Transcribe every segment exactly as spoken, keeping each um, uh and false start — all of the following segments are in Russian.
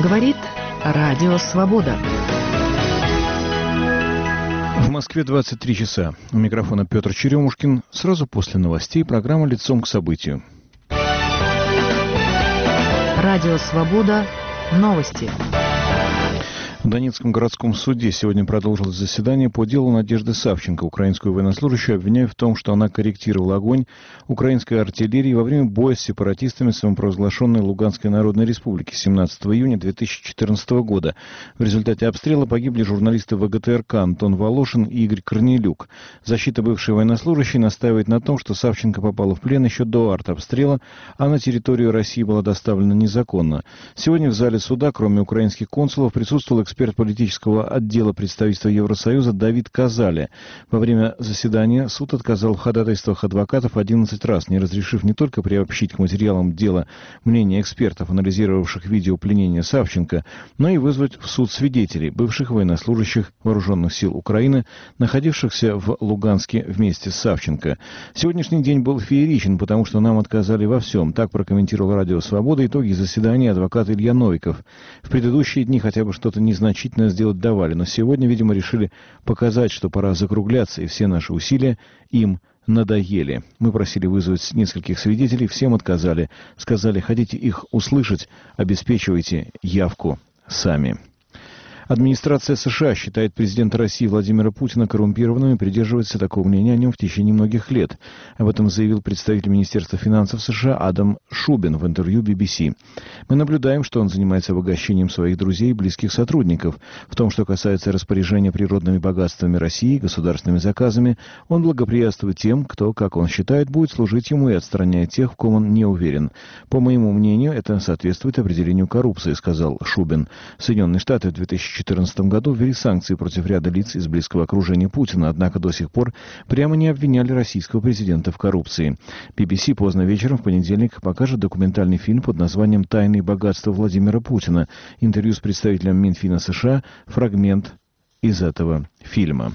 Говорит Радио Свобода. В Москве двадцать три часа. У микрофона Петр Черемушкин. Сразу после новостей программа «Лицом к событию». Радио Свобода. Новости. В Донецком городском суде сегодня продолжилось заседание по делу Надежды Савченко. Украинскую военнослужащую обвиняют в том, что она корректировала огонь украинской артиллерии во время боя с сепаратистами самопровозглашенной Луганской Народной Республики семнадцатого июня две тысячи четырнадцатого года. В результате обстрела погибли журналисты ВГТРК Антон Волошин и Игорь Корнелюк. Защита бывшей военнослужащей настаивает на том, что Савченко попала в плен еще до артобстрела, а на территорию России была доставлена незаконно. Сегодня в зале суда, кроме украинских консулов, присутствовал эксперт Эксперт политического отдела представительства Евросоюза Давид Казали. Во время заседания суд отказал в ходатайствах адвокатов одиннадцать раз, не разрешив не только приобщить к материалам дела мнения экспертов, анализировавших видео пленения Савченко, но и вызвать в суд свидетелей, бывших военнослужащих Вооруженных сил Украины, находившихся в Луганске вместе с Савченко. Сегодняшний день был фееричен, потому что нам отказали во всем. Так прокомментировал Радио Свобода итоги заседания адвокат Илья Новиков. В предыдущие дни хотя бы что-то незначительное значительно сделать давали, но сегодня, видимо, решили показать, что пора закругляться, и все наши усилия им надоели. Мы просили вызвать нескольких свидетелей, всем отказали. Сказали, хотите их услышать, обеспечивайте явку сами. Администрация США считает президента России Владимира Путина коррумпированным и придерживается такого мнения о нем в течение многих лет. Об этом заявил представитель Министерства финансов США Адам Шубин в интервью би би си. Мы наблюдаем, что он занимается обогащением своих друзей и близких сотрудников. В том, что касается распоряжения природными богатствами России, государственными заказами, он благоприятствует тем, кто, как он считает, будет служить ему и отстраняет тех, в ком он не уверен. По моему мнению, это соответствует определению коррупции, сказал Шубин. Соединенные Штаты в две тысячи четырнадцатом году ввели санкции против ряда лиц из близкого окружения Путина, однако до сих пор прямо не обвиняли российского президента в коррупции. би би си поздно вечером в понедельник покажет документальный фильм под названием «Тайные богатства Владимира Путина». Интервью с представителем Минфина США, фрагмент из этого фильма.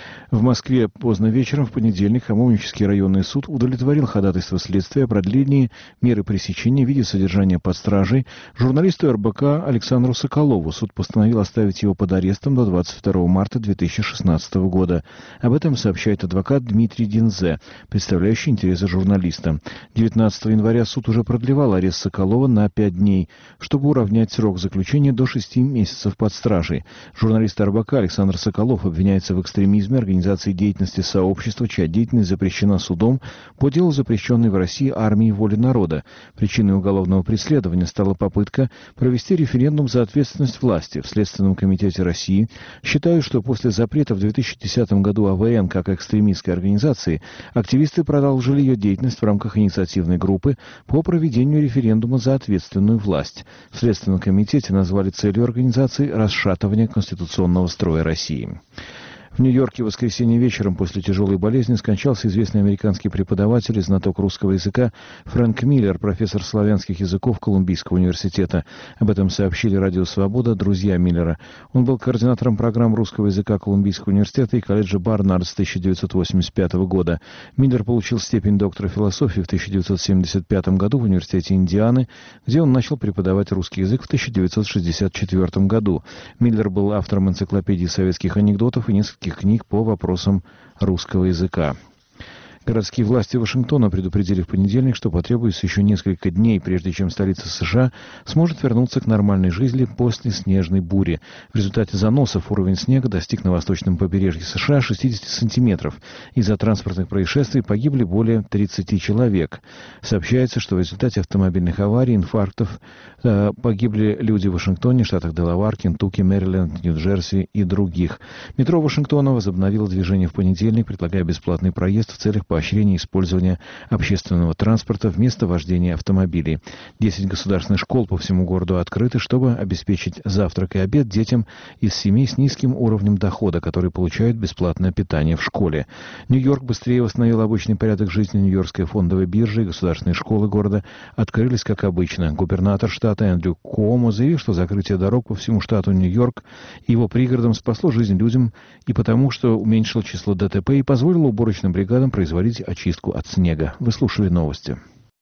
В Москве поздно вечером в понедельник Хамовнический районный суд удовлетворил ходатайство следствия о продлении меры пресечения в виде содержания под стражей журналисту эр бэ ка Александру Соколову. Суд постановил оставить его под арестом до двадцать второго марта две тысячи шестнадцатого года. Об этом сообщает адвокат Дмитрий Динзе, представляющий интересы журналиста. девятнадцатого января суд уже продлевал арест Соколова на пять дней, чтобы уравнять срок заключения до шести месяцев под стражей. Журналист эр бэ ка Александр Соколов обвиняется в экстремизме, организации деятельности сообщества, чья деятельность запрещена судом по делу запрещенной в России армии воли народа. Причиной уголовного преследования стала попытка провести референдум за ответственность власти. В Следственном комитете России считают, что после запрета в две тысячи десятом году а вэ эн как экстремистской организации, активисты продолжили ее деятельность в рамках инициативной группы по проведению референдума за ответственную власть. В Следственном комитете назвали целью организации расшатывание конституционного строя России. В Нью-Йорке в воскресенье вечером после тяжелой болезни скончался известный американский преподаватель и знаток русского языка Фрэнк Миллер, профессор славянских языков Колумбийского университета. Об этом сообщили Радио Свобода друзья Миллера. Он был координатором программ русского языка Колумбийского университета и колледжа Барнард с тысяча девятьсот восемьдесят пятого года. Миллер получил степень доктора философии в тысяча девятьсот семьдесят пятом году в Университете Индианы, где он начал преподавать русский язык в тысяча девятьсот шестьдесят четвертом году. Миллер был автором энциклопедии советских анекдотов и нескольких книг по вопросам русского языка. Городские власти Вашингтона предупредили в понедельник, что потребуется еще несколько дней, прежде чем столица США сможет вернуться к нормальной жизни после снежной бури. В результате заносов уровень снега достиг на восточном побережье США шестьдесят сантиметров. Из-за транспортных происшествий погибли более тридцати человек. Сообщается, что в результате автомобильных аварий, инфарктов э, погибли люди в Вашингтоне, штатах Делавар, Кентукки, Мэриленд, Нью-Джерси и других. Метро Вашингтона возобновило движение в понедельник, предлагая бесплатный проезд в целях поощрения использования общественного транспорта вместо вождения автомобилей. Десять государственных школ по всему городу открыты, чтобы обеспечить завтрак и обед детям из семей с низким уровнем дохода, которые получают бесплатное питание в школе. Нью-Йорк быстрее восстановил обычный порядок жизни. Нью-Йоркская фондовая биржа и государственные школы города открылись как обычно. Губернатор штата Эндрю Куомо заявил, что закрытие дорог по всему штату Нью-Йорк и его пригородам спасло жизнь людям и потому, что уменьшило число дэ тэ пэ и позволило уборочным бригадам производить очистку от снега. Вы слушали новости.